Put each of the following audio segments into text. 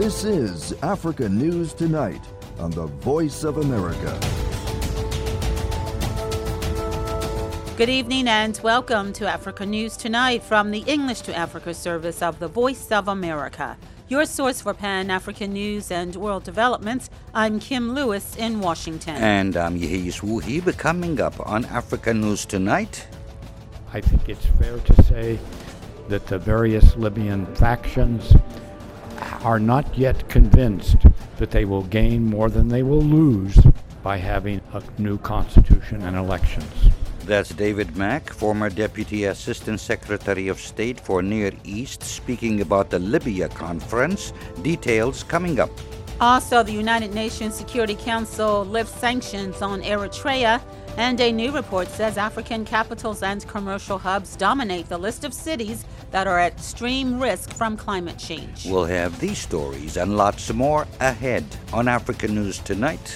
This is Africa News Tonight on the Voice of America. Good evening and welcome to Africa News Tonight from the English to Africa service of the Voice of America. Your source for Pan-African news and world developments. I'm Kim Lewis in Washington. And I'm Yehis Wuhib. Coming up on Africa News Tonight. I think it's fair to say that the various Libyan factions are not yet convinced that they will gain more than they will lose by having a new constitution and elections. That's David Mack, former Deputy Assistant Secretary of State for Near East, speaking about the Libya conference. Details coming up. Also, the United Nations Security Council lifts sanctions on Eritrea, and a new report says African capitals and commercial hubs dominate the list of cities that are at extreme risk from climate change. We'll have these stories and lots more ahead on Africa News Tonight.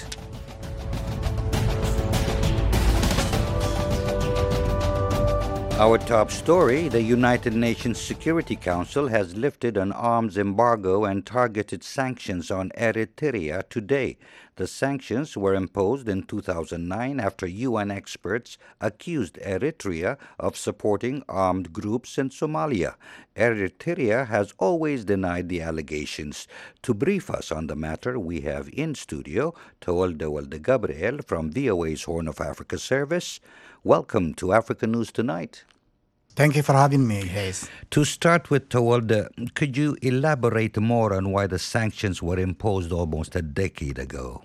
Our top story, the United Nations Security Council has lifted an arms embargo and targeted sanctions on Eritrea today. The sanctions were imposed in 2009 after UN experts accused Eritrea of supporting armed groups in Somalia. Eritrea has always denied the allegations. To brief us on the matter, we have in studio Tewolde Walde Gabriel from VOA's Horn of Africa service. Welcome to Africa News Tonight. Thank you for having me, Hayes. To start with, Tewolde, could you elaborate more on why the sanctions were imposed almost a decade ago?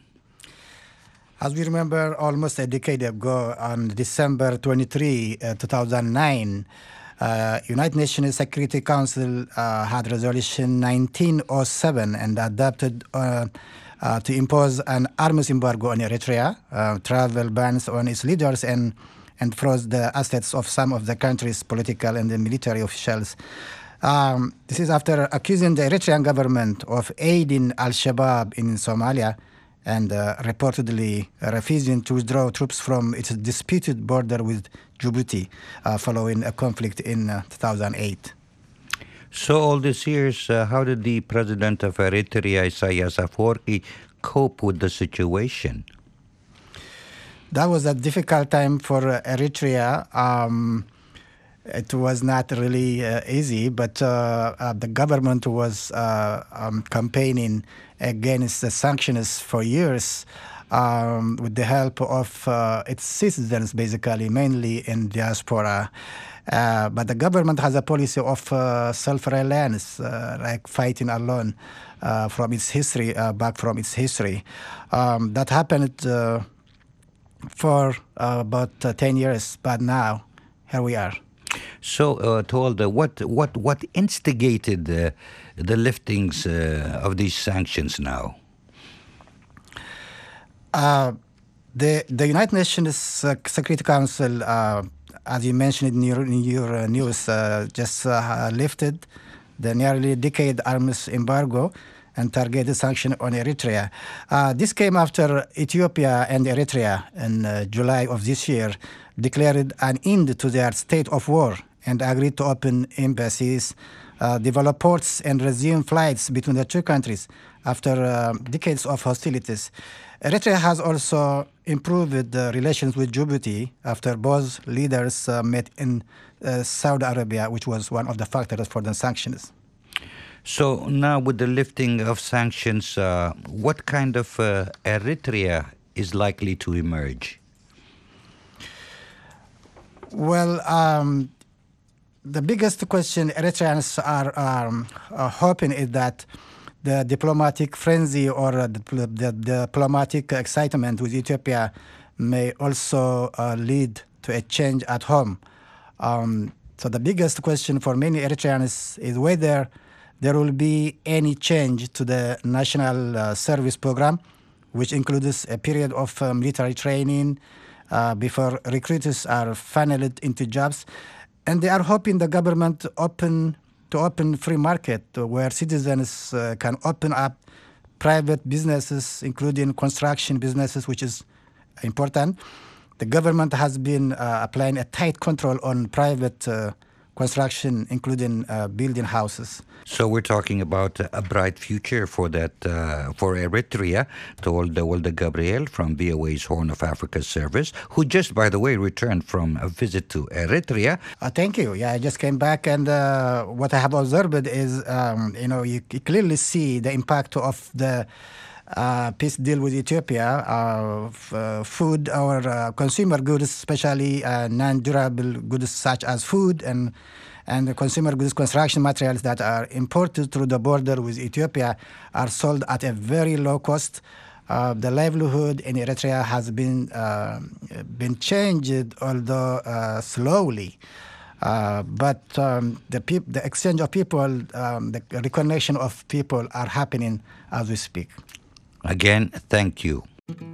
As we remember, almost a decade ago, on December 23, 2009, United Nations Security Council had Resolution 1907 and adopted to impose an arms embargo on Eritrea, travel bans on its leaders, and froze the assets of some of the country's political and military officials. This is after accusing the Eritrean government of aiding Al-Shabaab in Somalia and reportedly refusing to withdraw troops from its disputed border with Djibouti following a conflict in 2008. So all these years, how did the president of Eritrea, Isaias Afwerki, cope with the situation? That was a difficult time for Eritrea. It was not really easy, but the government was campaigning against the sanctions for years with the help of its citizens, basically, mainly in diaspora. But the government has a policy of self-reliance, like fighting alone from its history, back from its history. That happened for about 10 years, but now here we are. So, Tewolde, what instigated the liftings of these sanctions now? The United Nations Security Council, as you mentioned in your news, just lifted the nearly decade arms embargo and targeted sanction on Eritrea. This came after Ethiopia and Eritrea in July of this year declared an end to their state of war and agreed to open embassies, develop ports, and resume flights between the two countries after decades of hostilities. Eritrea has also improved the relations with Djibouti after both leaders met in Saudi Arabia, which was one of the factors for the sanctions. So now with the lifting of sanctions, what kind of Eritrea is likely to emerge? Well, the biggest question Eritreans are hoping is that the diplomatic frenzy or the diplomatic excitement with Ethiopia may also lead to a change at home. So the biggest question for many Eritreans is whether there will be any change to the national service program, which includes a period of military training before recruiters are funneled into jobs. And they are hoping the government to open free market where citizens can open up private businesses, including construction businesses, which is important. The government has been applying a tight control on private construction, including building houses. So we're talking about a bright future for that for Eritrea, told Walda Gabriel from VOA's Horn of Africa service, who just, by the way, returned from a visit to Eritrea. Thank you. Yeah, I just came back, and what I have observed is, you clearly see the impact of the peace deal with Ethiopia. Food or consumer goods, especially non-durable goods such as food and the consumer goods, construction materials that are imported through the border with Ethiopia are sold at a very low cost. The livelihood in Eritrea has been changed, although slowly. But the exchange of people, the reconnection of people are happening as we speak. Again, thank you.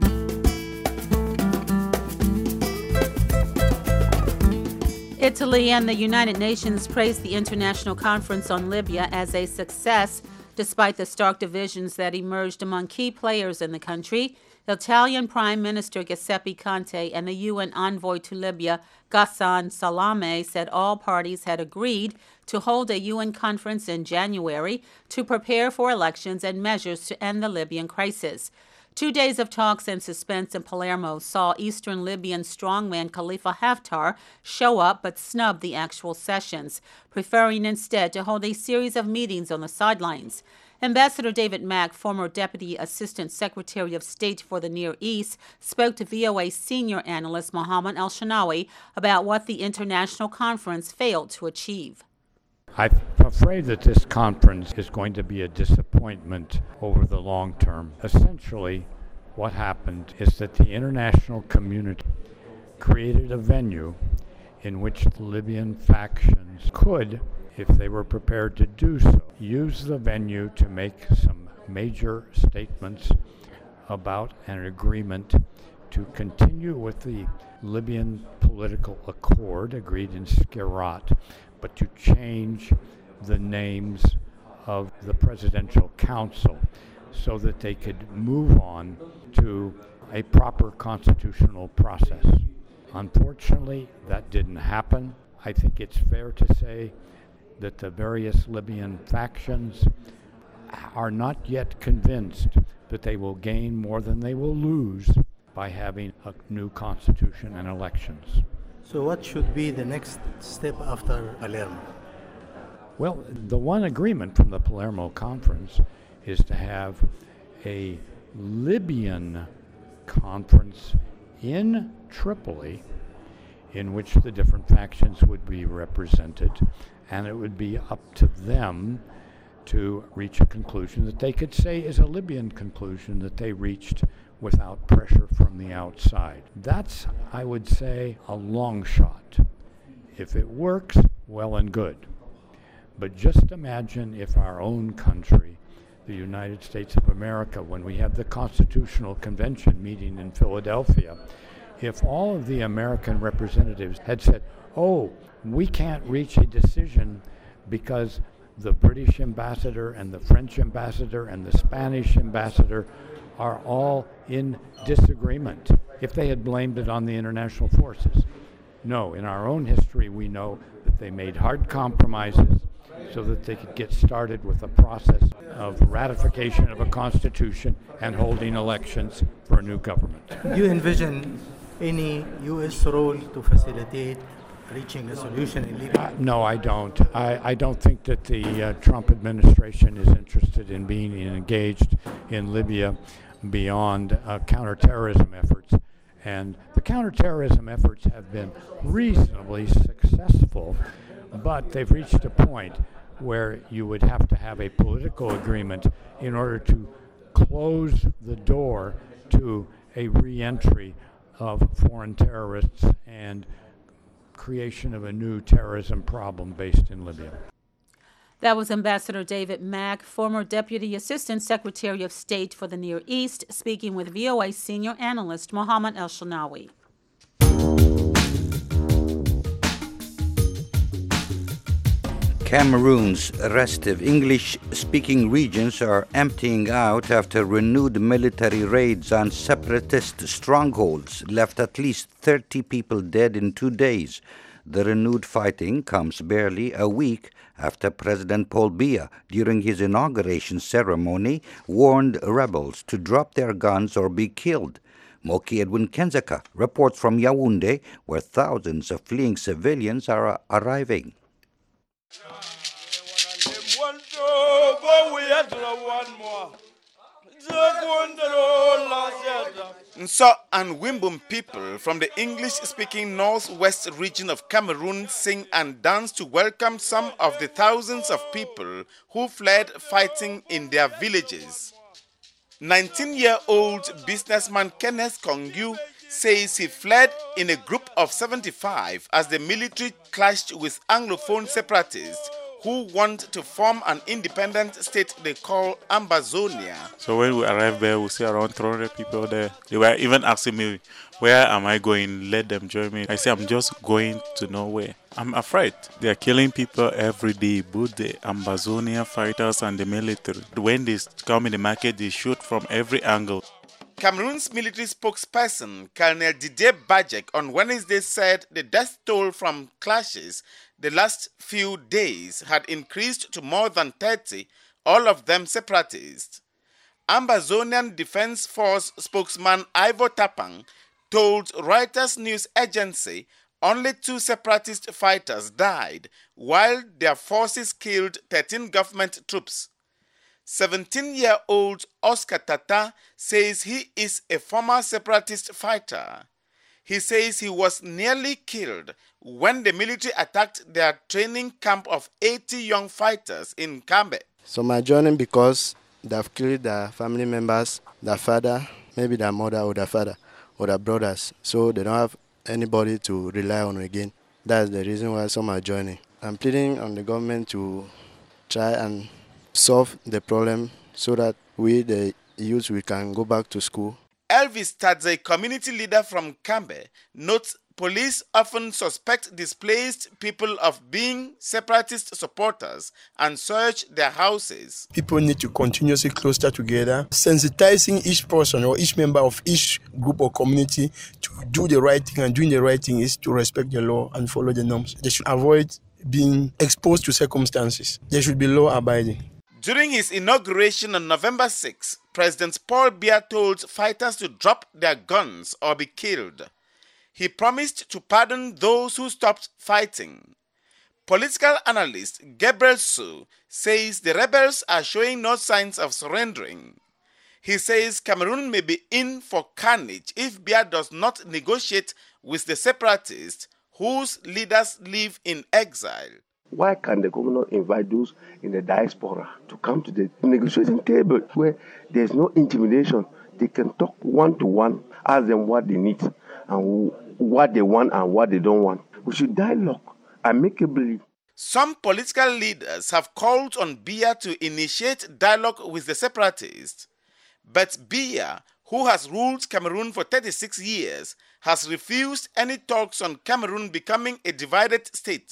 Italy and the United Nations praised the International Conference on Libya as a success, despite the stark divisions that emerged among key players in the country. Italian Prime Minister Giuseppe Conte and the UN envoy to Libya, Ghassan Salamé, said all parties had agreed to hold a UN conference in January to prepare for elections and measures to end the Libyan crisis. 2 days of talks and suspense in Palermo saw eastern Libyan strongman Khalifa Haftar show up but snub the actual sessions, preferring instead to hold a series of meetings on the sidelines. Ambassador David Mack, former Deputy Assistant Secretary of State for the Near East, spoke to VOA senior analyst Mohammed El-Shanawi about what the international conference failed to achieve. I'm afraid that this conference is going to be a disappointment over the long term. Essentially, what happened is that the international community created a venue in which the Libyan factions could, if they were prepared to do so, use the venue to make some major statements about an agreement to continue with the Libyan political accord agreed in Skhirat, but to change the names of the Presidential Council so that they could move on to a proper constitutional process. Unfortunately, that didn't happen. I think it's fair to say that the various Libyan factions are not yet convinced that they will gain more than they will lose by having a new constitution and elections. So what should be the next step after Palermo? Well, the one agreement from the Palermo conference is to have a Libyan conference in Tripoli in which the different factions would be represented, and it would be up to them to reach a conclusion that they could say is a Libyan conclusion that they reached without pressure from the outside. That's, I would say, a long shot. If it works, well and good. But just imagine if our own country, the United States of America, when we have the Constitutional Convention meeting in Philadelphia, if all of the American representatives had said, oh, we can't reach a decision because the British ambassador and the French ambassador and the Spanish ambassador are all in disagreement, if they had blamed it on the international forces. No, in our own history, we know that they made hard compromises so that they could get started with a process of ratification of a constitution and holding elections for a new government. Do you envision any U.S. role to facilitate reaching a solution in Libya? No, I don't. I don't think that the Trump administration is interested in being engaged in Libya beyond counterterrorism efforts. And the counterterrorism efforts have been reasonably successful, but they've reached a point where you would have to have a political agreement in order to close the door to a re-entry of foreign terrorists and creation of a new terrorism problem based in Libya. That was Ambassador David Mack, former Deputy Assistant Secretary of State for the Near East, speaking with VOA senior analyst Mohammed El-Shanawi. Cameroon's restive English-speaking regions are emptying out after renewed military raids on separatist strongholds left at least 30 people dead in 2 days. The renewed fighting comes barely a week after President Paul Biya, during his inauguration ceremony, warned rebels to drop their guns or be killed. Moki Edwin Kenzeka reports from Yaoundé, where thousands of fleeing civilians are arriving. Nso and Wimbum people from the English-speaking northwest region of Cameroon sing and dance to welcome some of the thousands of people who fled fighting in their villages. 19-year-old businessman Kenneth Kongyu says he fled in a group of 75 as the military clashed with Anglophone separatists who want to form an independent state they call Ambazonia. So when we arrived there, we see around 300 people there. They were even asking me, where am I going? Let them join me. I say, I'm just going to nowhere. I'm afraid. They are killing people every day, both the Ambazonia fighters and the military. When they come in the market, they shoot from every angle. Cameroon's military spokesperson, Colonel Didier Bajek, on Wednesday said the death toll from clashes the last few days had increased to more than 30, all of them separatists. Ambazonian Defense Force spokesman Ivo Tapang told Reuters news agency only 2 separatist fighters died, while their forces killed 13 government troops. 17-year-old Oscar Tata says he is a former separatist fighter. He says he was nearly killed when the military attacked their training camp of 80 young fighters in Kambe. So my journey, because they've killed their family members, their father, maybe their mother or their father or their brothers, so they don't have anybody to rely on again. That's the reason why some are joining. I'm pleading on the government to try and solve the problem so that we, the youth, we can go back to school. Elvis Tadze, a community leader from Kambe, notes police often suspect displaced people of being separatist supporters and search their houses. People need to continuously cluster together, sensitizing each person or each member of each group or community to do the right thing, and doing the right thing is to respect the law and follow the norms. They should avoid being exposed to circumstances. They should be law-abiding. During his inauguration on November 6, President Paul Biya told fighters to drop their guns or be killed. He promised to pardon those who stopped fighting. Political analyst Gabriel Su says the rebels are showing no signs of surrendering. He says Cameroon may be in for carnage if Biya does not negotiate with the separatists whose leaders live in exile. Why can't the governor invite those in the diaspora to come to the negotiating table where there's no intimidation? They can talk one-to-one, ask them what they need and what they want and what they don't want. We should dialogue amicably. Some political leaders have called on Biya to initiate dialogue with the separatists. But Biya, who has ruled Cameroon for 36 years, has refused any talks on Cameroon becoming a divided state.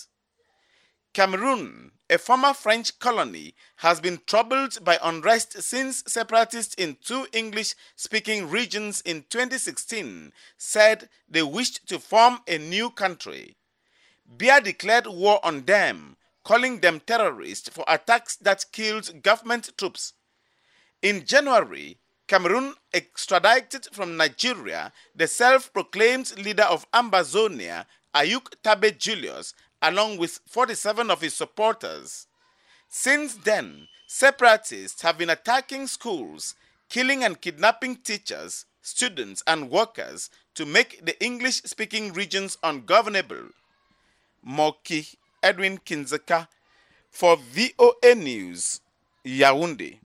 Cameroon, a former French colony, has been troubled by unrest since separatists in 2 English-speaking regions in 2016 said they wished to form a new country. Biya declared war on them, calling them terrorists for attacks that killed government troops. In January, Cameroon extradited from Nigeria the self-proclaimed leader of Ambazonia, Ayuk Tabe Julius, along with 47 of his supporters. Since then, separatists have been attacking schools, killing and kidnapping teachers, students, and workers to make the English-speaking regions ungovernable. Moki Edwin Kinzeka for VOA News, Yaoundé.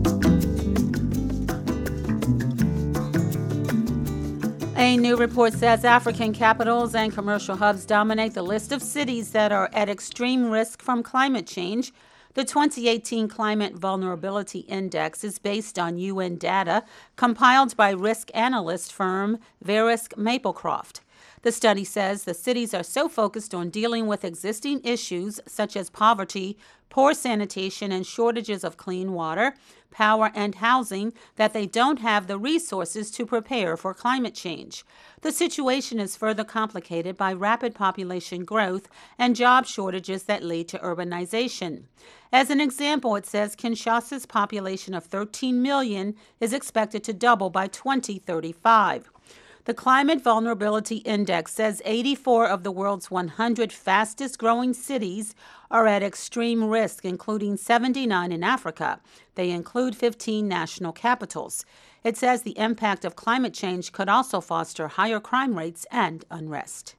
A new report says African capitals and commercial hubs dominate the list of cities that are at extreme risk from climate change. The 2018 Climate Vulnerability Index is based on UN data compiled by risk analyst firm Verisk Maplecroft. The study says the cities are so focused on dealing with existing issues such as poverty, poor sanitation, and shortages of clean water, power, and housing that they don't have the resources to prepare for climate change. The situation is further complicated by rapid population growth and job shortages that lead to urbanization. As an example, it says Kinshasa's population of 13 million is expected to double by 2035. The Climate Vulnerability Index says 84 of the world's 100 fastest-growing cities are at extreme risk, including 79 in Africa. They include 15 national capitals. It says the impact of climate change could also foster higher crime rates and unrest.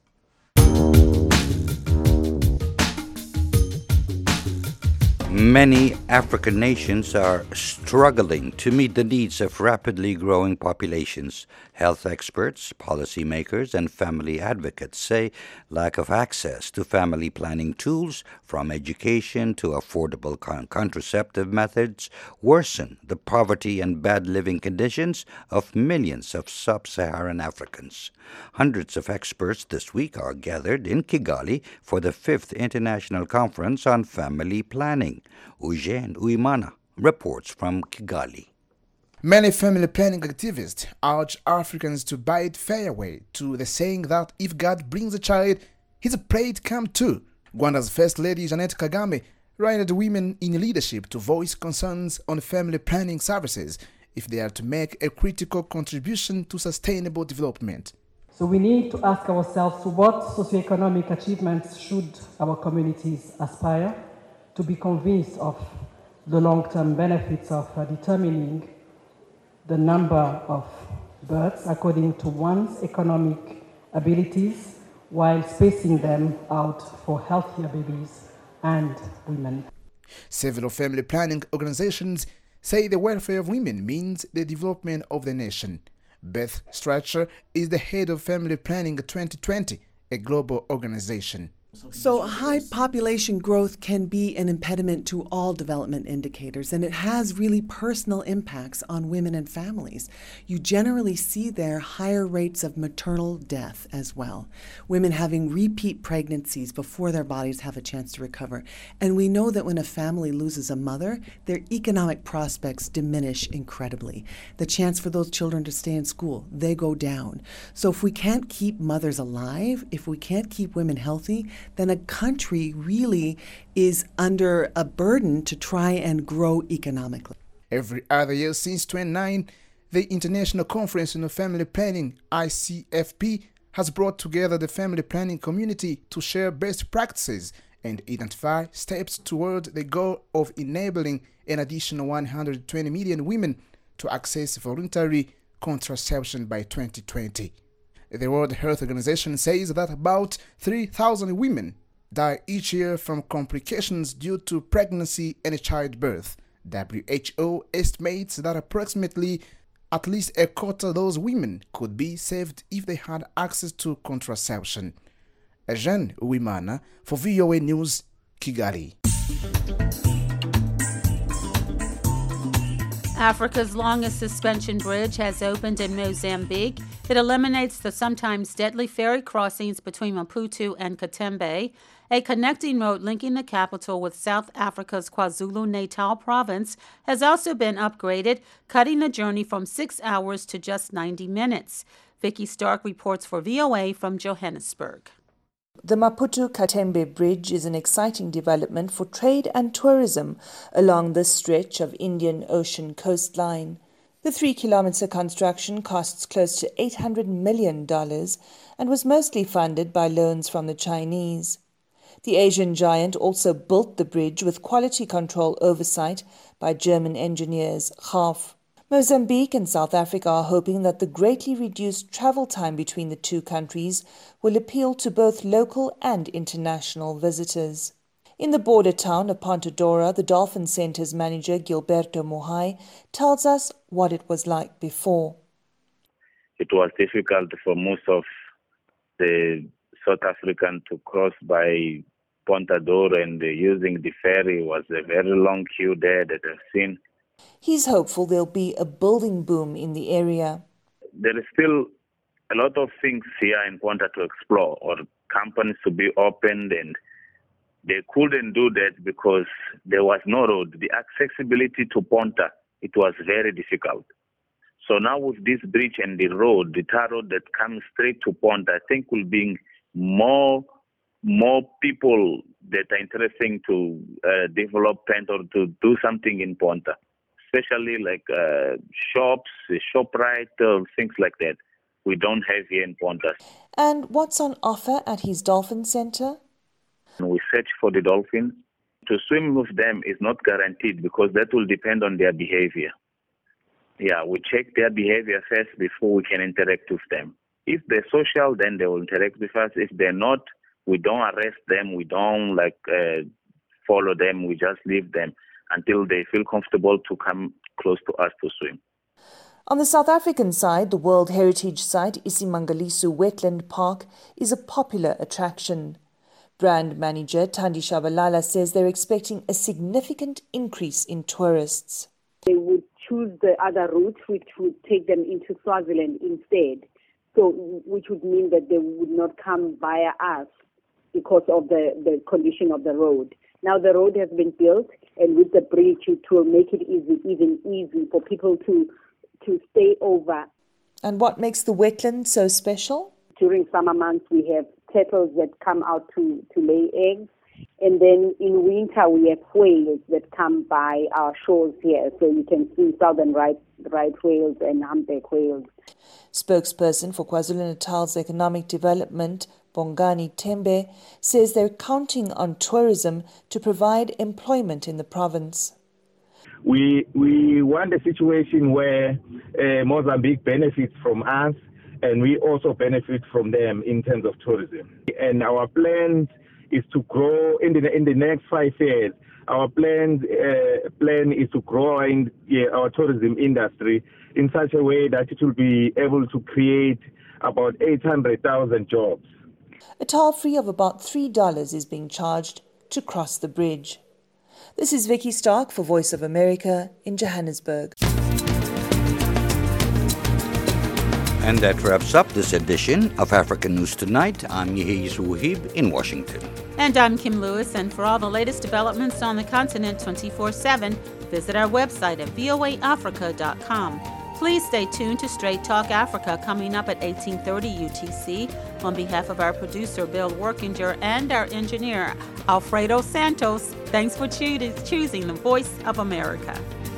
Many African nations are struggling to meet the needs of rapidly growing populations. Health experts, policymakers, and family advocates say lack of access to family planning tools, from education to affordable contraceptive methods, worsen the poverty and bad living conditions of millions of sub-Saharan Africans. Hundreds of experts this week are gathered in Kigali for the 5th International Conference on Family Planning. Eugene Uimana reports from Kigali. Many family planning activists urge Africans to bid farewell to the saying that if God brings a child, his plate come too. Rwanda's First Lady Jeannette Kagame urged women in leadership to voice concerns on family planning services if they are to make a critical contribution to sustainable development. So we need to ask ourselves what socioeconomic achievements should our communities aspire to be convinced of the long-term benefits of determining the number of births according to one's economic abilities while spacing them out for healthier babies and women. Several family planning organizations say the welfare of women means the development of the nation. Beth Stratcher is the head of Family Planning 2020, a global organization. So high population growth can be an impediment to all development indicators, and it has really personal impacts on women and families. You generally see there higher rates of maternal death as well, women having repeat pregnancies before their bodies have a chance to recover. And we know that when a family loses a mother, their economic prospects diminish incredibly. The chance for those children to stay in school, they go down. So if we can't keep mothers alive, if we can't keep women healthy, then a country really is under a burden to try and grow economically. Every other year since 2009, the International Conference on Family Planning, ICFP, has brought together the family planning community to share best practices and identify steps toward the goal of enabling an additional 120 million women to access voluntary contraception by 2020. The World Health Organization says that about 3,000 women die each year from complications due to pregnancy and childbirth. WHO estimates that approximately at least a quarter of those women could be saved if they had access to contraception. Eugene Uimana for VOA News, Kigali. Africa's longest suspension bridge has opened in Mozambique. It eliminates the sometimes deadly ferry crossings between Maputo and Katembe. A connecting road linking the capital with South Africa's KwaZulu-Natal province has also been upgraded, cutting the journey from 6 hours to just 90 minutes. Vicky Stark reports for VOA from Johannesburg. The Maputo-Katembe Bridge is an exciting development for trade and tourism along this stretch of Indian Ocean coastline. The 3-kilometer construction costs close to $800 million and was mostly funded by loans from the Chinese. The Asian giant also built the bridge with quality control oversight by German engineers GAF. Mozambique and South Africa are hoping that the greatly reduced travel time between the two countries will appeal to both local and international visitors. In the border town of Ponta Dora, the Dolphin Centre's manager, Gilberto Mohai, tells us what it was like before. It was difficult for most of the South Africans to cross by Ponta Dora, and using the ferry was a very long queue there that I've seen. He's hopeful there'll be a building boom in the area. There is still a lot of things here in Ponta to explore, or companies to be opened, and they couldn't do that because there was no road. The accessibility to Ponta, it was very difficult. So now with this bridge and the road, the tar road that comes straight to Ponta, I think will bring more people that are interested to develop or to do something in Ponta, especially like shops, ShopRite, things like that. We don't have here in Ponta. And what's on offer at his dolphin center? We search for the dolphins. To swim with them is not guaranteed because that will depend on their behavior. Yeah, we check their behavior first before we can interact with them. If they're social, then they will interact with us. If they're not, we don't arrest them. We don't follow them. We just leave them until they feel comfortable to come close to us to swim. On the South African side, the World Heritage Site Isimangaliso Wetland Park is a popular attraction. Brand manager Thandi Shabalala says they're expecting a significant increase in tourists. They would choose the other route, which would take them into Swaziland instead, so which would mean that they would not come via us because of the condition of the road. Now the road has been built, and with the bridge, it will make it even easy for people to stay over. And what makes the wetland so special? During summer months, we have turtles that come out to lay eggs. And then in winter, we have whales that come by our shores here. So you can see southern right whales and humpback whales. Spokesperson for KwaZulu-Natal's Economic Development, Bongani Tembe, says they're counting on tourism to provide employment in the province. We want a situation where Mozambique benefits from us and we also benefit from them in terms of tourism. And our plan is to grow in the next 5 years. Our plan is to grow our tourism industry in such a way that it will be able to create about 800,000 jobs. A toll fee of about $3 is being charged to cross the bridge. This is Vicky Stark for Voice of America in Johannesburg. And that wraps up this edition of African News Tonight. I'm Yehiz Wuhib in Washington. And I'm Kim Lewis, and for all the latest developments on the continent 24/7, visit our website at voaafrica.com. Please stay tuned to Straight Talk Africa coming up at 1830 UTC. On behalf of our producer, Bill Workinger, and our engineer, Alfredo Santos, thanks for choosing the Voice of America.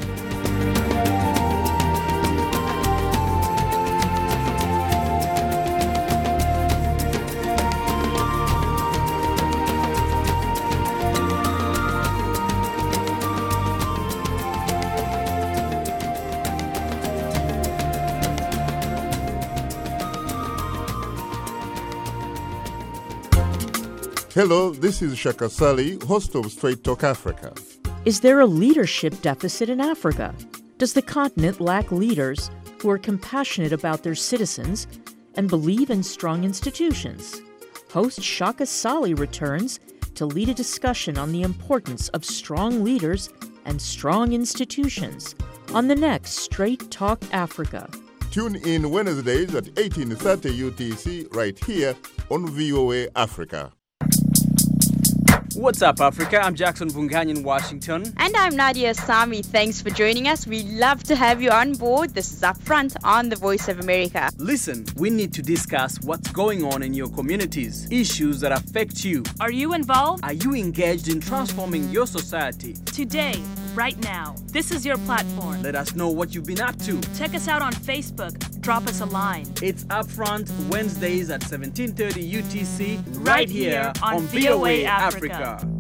Hello, this is Shaka Sali, host of Straight Talk Africa. Is there a leadership deficit in Africa? Does the continent lack leaders who are compassionate about their citizens and believe in strong institutions? Host Shaka Sali returns to lead a discussion on the importance of strong leaders and strong institutions on the next Straight Talk Africa. Tune in Wednesdays at 1830 UTC right here on VOA Africa. What's up, Africa? I'm Jackson Vungani in Washington. And I'm Nadia Sami. Thanks for joining us. We love to have you on board. This is Upfront on the Voice of America. Listen, we need to discuss what's going on in your communities, issues that affect you. Are you involved? Are you engaged in transforming your society? Today, right now, this is your platform. Let us know what you've been up to. Check us out on Facebook. Drop us a line. It's Upfront Wednesdays at 1730 UTC right here on VOA Africa.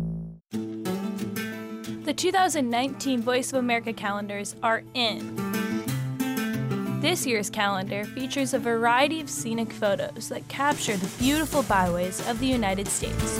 The 2019 Voice of America calendars are in. This year's calendar features a variety of scenic photos that capture the beautiful byways of the United States,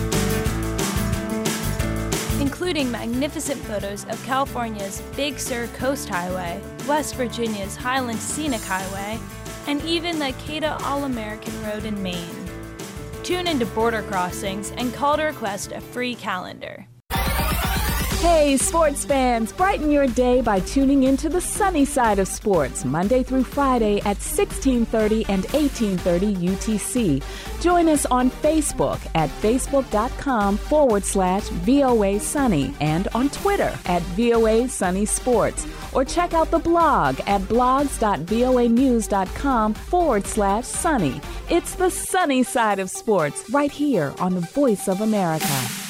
including magnificent photos of California's Big Sur Coast Highway, West Virginia's Highland Scenic Highway, and even the Acada All-American Road in Maine. Tune into border crossings and call to request a free calendar. Hey, sports fans, brighten your day by tuning into the sunny side of sports, Monday through Friday at 1630 and 1830 UTC. Join us on Facebook at facebook.com/VOA Sunny and on Twitter at VOA Sunny Sports. Or check out the blog at blogs.voanews.com/sunny. It's the sunny side of sports right here on the Voice of America.